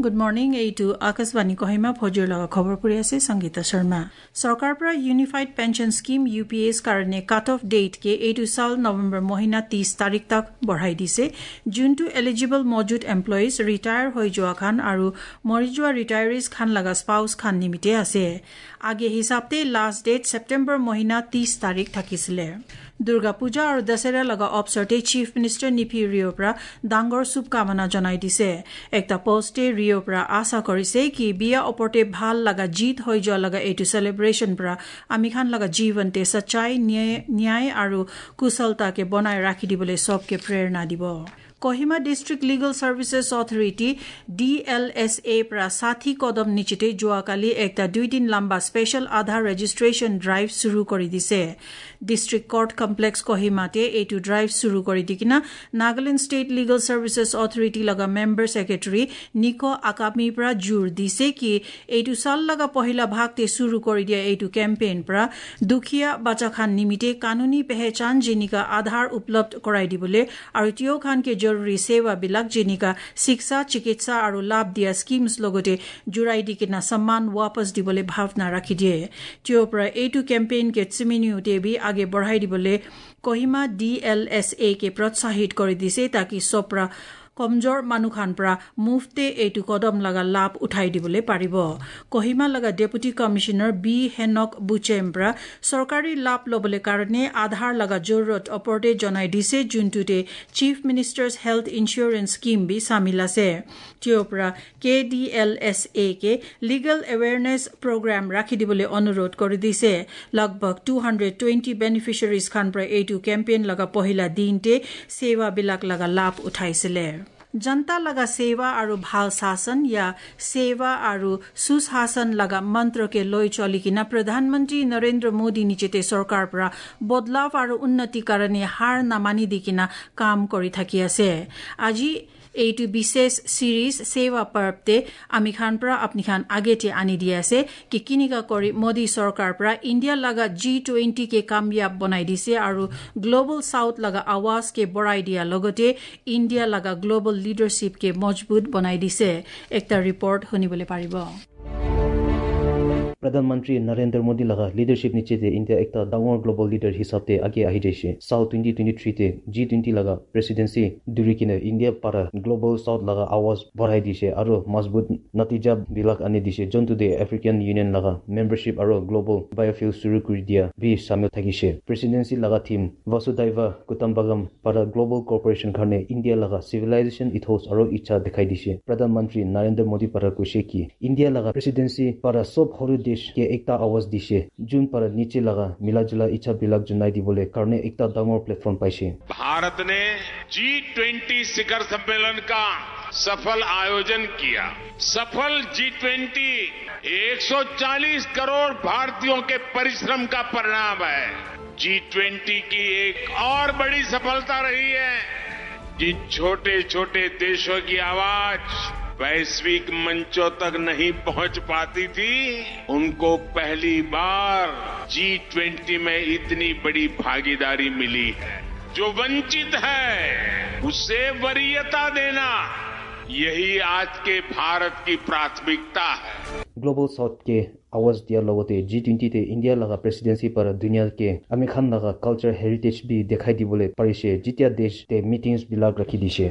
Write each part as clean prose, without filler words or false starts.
Good morning. এইটো আকাশবাণী কহিমা ফজৰ লগা খবৰ পৰি আছে সংগীতা শৰ্মা। সরকার পৰা ইউনিফাইড পেনশন স্কিম UPS কাৰণে কাট অফ ডেট কে এইটো সাল নভেম্বৰ মহিনা 30 তাৰিখ তক বঢ়াই দিছে। যোনটো এলিজিবল মজুদ এমপ্লয়িজ ৰিটায়াৰ হৈ যোৱা খান আৰু মৰি যোৱা ৰিটায়াৰিজ খান লগা স্পাউস খান নিমিতে আছে। আগে হিচাপতে লাষ্ট ডেট সেপ্টেম্বৰ মহিনা 30 তাৰিখ থাকিছিলে। দুর্গা পূজা আৰু দশেৰা লগা অৱসৰতে চিফ মিনিষ্টাৰ নিফি ৰিঅ' পৰা ডাঙৰ শুভকামনা জনাই দিছে। একটা পোষ্টে ৰিঅ' পৰা আশা কৰিছে কি বিয়া ওপৰতে ভাল লগা জিত হৈ যোৱা লগা এইটো সেলিব্ৰেশ্যন পৰা আমি খান লগা জীৱনতে সচ্চাই ন্যায় আৰু কুশলতাকে বনাই ৰাখি দিবলৈ সবকে প্ৰেৰণা দিব। Kohima District Legal Services Authority DLSA pra 60 kodam nichite joakali ekta 2 din lamba special Aadhaar registration drive shuru kori dise. District Court Complex Kohima te etu drive shuru kori dikina Nagaland State Legal Services Authority laga member secretary Nico Akami pra jur dise ki etu sal laga pohila bhag te shuru kori dia etu campaign pra dukhiya bacha khan nimite kanuni pehchan jinika Aadhaar uplabdh korai dibole aru tio khan ke জরুরি সেবা বিলাক যেনিকা শিক্ষা চিকিৎসা আৰু লাভ দিয়া schemes লগতে জুৰাই দিকিনা সম্মান वापस দিবলে ভাৱনা ৰাখি দিয়ে। তিও পৰা এইটো কেম্পেইন কে চিমিনিউতে বি আগে বঢ়াই দিবলে কহিমা DLSA কে প্ৰোৎসাহিত কৰি দিছে তাকি সপ্ৰা কমজোৰ মানুখান পৰা মুফতে এইটো কদম লগা লাভ উঠাই দিবলে পাৰিব। কহিমা লগা deputy commissioner B Henok Buchembra সৰকাৰি লাভ লবলে কাৰণে আধাৰ লগা জৰুৰত অপৰতে জনাই দিছে যোনটোতে chief minister's health insurance scheme বি শামিল আছে। তিওপৰা KDLSA কে লিগেল এৱেৰনেছ প্ৰগ্ৰাম ৰাখি দিবলে অনুৰোধ কৰি দিছে। লগভগ 220 বেনিফিচিয়াৰিজ খান পৰা এইটো কেম্পেইন লগা পহিলা দিনতে সেৱা বিলাক লগা লাভ উঠাইছিলে। जनता लगा सेवा और भाल शासन या सेवा और सुशासन लगा मंत्र के लय चलिकिना प्रधानमंत्री नरेंद्र मोदी निचेते सरकार पर बदलाव और उन्नति करने हार नामानी दिकिना काम करी थाकी আছে। আজি এইটো বিশেষ সিরিজ সেवा पर्वते आमी खान पर अपनी खान आगे टे आनी दिया से कि किनिका करी मोदी सरकार पर इंडिया लगा G20 के कामयाब बनाई दिसे और ग्लोबल साउथ लगा आवाज के बढ़ाई दिया लगते इंडिया लगा ग्लोबल लीडरशिप के मजबूत बनाई दिसे। एकता रिपोर्ट होनिबले पारिबो। प्रधानमंत्री नरेंद्र मोदी लगा लीडरशिप नीचे दे इंडिया एक डांगर ग्लोबल लीडर हिसाब से आगे आही जैसे साउथ 2023 ते G20 लगा प्रेसिडेंसी दुरी किने इंडिया para ग्लोबल साउथ लगा आवाज बढ़ाई दिसे और मजबूत नतीजा बिलाक आने दिसे जंतु दे अफ्रीकन यूनियन लगा मेंबरशिप और ग्लोबल बायोफ्यूल शुरू कर दिया भी शामिल थाकिसे। प्रेसिडेंसी लगा थीम वसुधैव कुटुंबकम para ग्लोबल कॉर्पोरेशन खाने इंडिया लगा सिविलाइजेशन इथोस और इच्छा दिखाई दिसे। प्रधानमंत्री नरेंद्र मोदी para कोशे की इंडिया लगा प्रेसिडेंसी para सब हरु देश के एकता आवाज दिसे जुन पर नीचे लगा मिलाजुला इच्छा बिलाक जुनाई दिबोले करने एकता डांगर प्लेटफॉर्म पाइसे। भारत ने G20 शिखर सम्मेलन का सफल आयोजन किया। सफल G20 140 करोड़ भारतीयों के परिश्रम का परिणाम है। G20 की एक और बड़ी सफलता रही है जिन छोटे छोटे देशों की आवाज वैश्विक मंचों तक नहीं पहुंच पाती थी उनको पहली बार G20 में इतनी बड़ी भागीदारी मिली है। जो वंचित है उसे वरीयता देना यही आज के भारत की प्राथमिकता है। ग्लोबल साउथ के आवाज दिया लगते G20 ते इंडिया लगा प्रेसिडेंसी पर दुनिया के आमी खान लगा कल्चर हेरिटेज भी दिखाई दिबोले परिसे जितिया देश ते मीटिंग्स बिलाक रखी दिसे।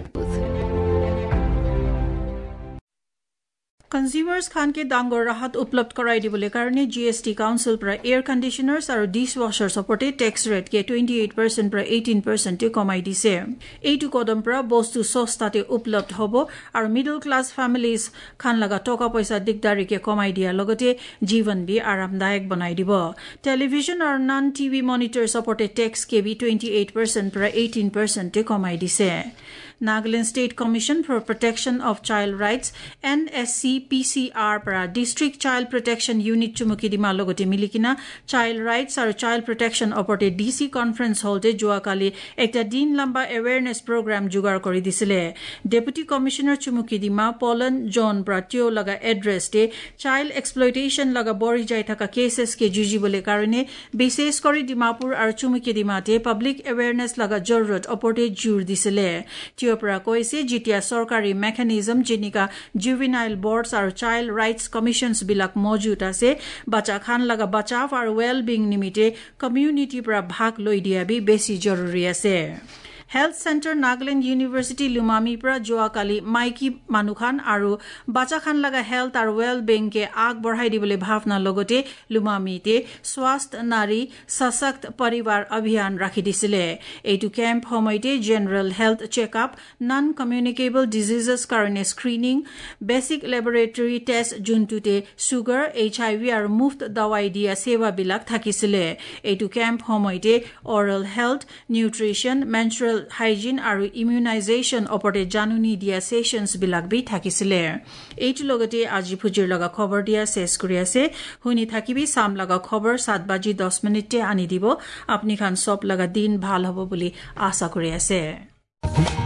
कंज्यूमर्स खान के डांगर राहत उपलब्ध कराई दिबले कारणे GST काउंसिल पर एयर कंडीशनर्स और डिश वाशर्स ओपरते टैक्स रेट के 28% पर 18% ते कमाई दिसे। एटु कदम पर बस्तु सस्ताते उपलब्ध होबो और मिडल क्लास फैमिलीज खान लगा टका पैसा दिगदारी के कमाई दिया लगते जीवन भी आरामदायक बनाई दिबो। टेलीविजन और नॉन टीवी मॉनिटर्स ओपरते टैक्स के भी 28% पर 18% ते कमाई दिसे। Nagaland State Commission for Protection of Child Rights NSC DPCR পৰা ডিস্ট্ৰিক্ট চাইল্ড প্ৰটেকশ্যন ইউনিট চুমুকি দিমাৰ লগতে মিলিকিনা চাইল্ড ৰাইটছ আৰু চাইল্ড প্ৰটেকশ্যন ওপৰতে DC কনফাৰেন্স হলতে যোৱাকালি একটা দিন লম্বা এৱেৰনেছ প্ৰগ্ৰাম যোগাৰ কৰি দিছিলে ডেপুটি কমিশনাৰ চুমুকি দিমা পলন জন ব্ৰাটিও লগা এড্ৰেছতে চাইল্ড এক্সপ্লয়টেশ্যন লগা বৰি যাই থকা কেसेस के जुजिबले कारणे विशेष কৰি ডিমাপুৰ আৰু চুমুকি দিমাতে পাব্লিক এৱেৰনেছ লগা জৰুৰত ওপৰতে জোৰ দিছিলে তিওপৰা কৈছে যেতিয়া সৰকাৰি মেকানিজম যেনিকা জুভেনাইল বৰ্ডছ আৰু চাইল্ড ৰাইটছ কমিশনছ বিলাক মজুত আছে বাচ্চা খান লগা বাচাव আৰু ৱেল বিং নিমিতে কমিউনিটি পৰা ভাগ লৈ দিয়া বি বেছি জৰুৰী আছে health centre Nagaland university Lumami পৰা যোৱাকালি মাইকী মানুখান আৰু বাচ্চা খান লগা হেলথ আৰু ৱেল বিংকে আগবঢ়াই দিবলৈ ভাৱনা লগতে লুমামিতে স্বাস্থ্য নাৰী সশক্ত পৰিবাৰ অভিযান ৰাখি দিছিলে এইটো কেম্প সময়তে general health checkup non communicable diseases কাৰণে স্ক্ৰিনিং বেসিক লেবৰেটৰী টেষ্ট যোনটোতে সুগাৰ HIV আৰু মুফ্ত দৱাই দিয়া সেৱাবিলাক থাকিছিলে এইটো কেম্প সময়তে oral health nutrition menstrual hygiene আৰু immunization ওপৰতে জানুনি দিয়া সেশনছ বিলাক বি থাকিছিলে এইটো লগতে আজি ফুজিৰ লগা খবৰ দিয়া শেষ কৰি আছে শুনি থাকিবি সাম লগা খবৰ 7:10 আনি দিব আপুনি খান সব লগা দিন ভাল হ'ব বুলি আশা কৰি আছে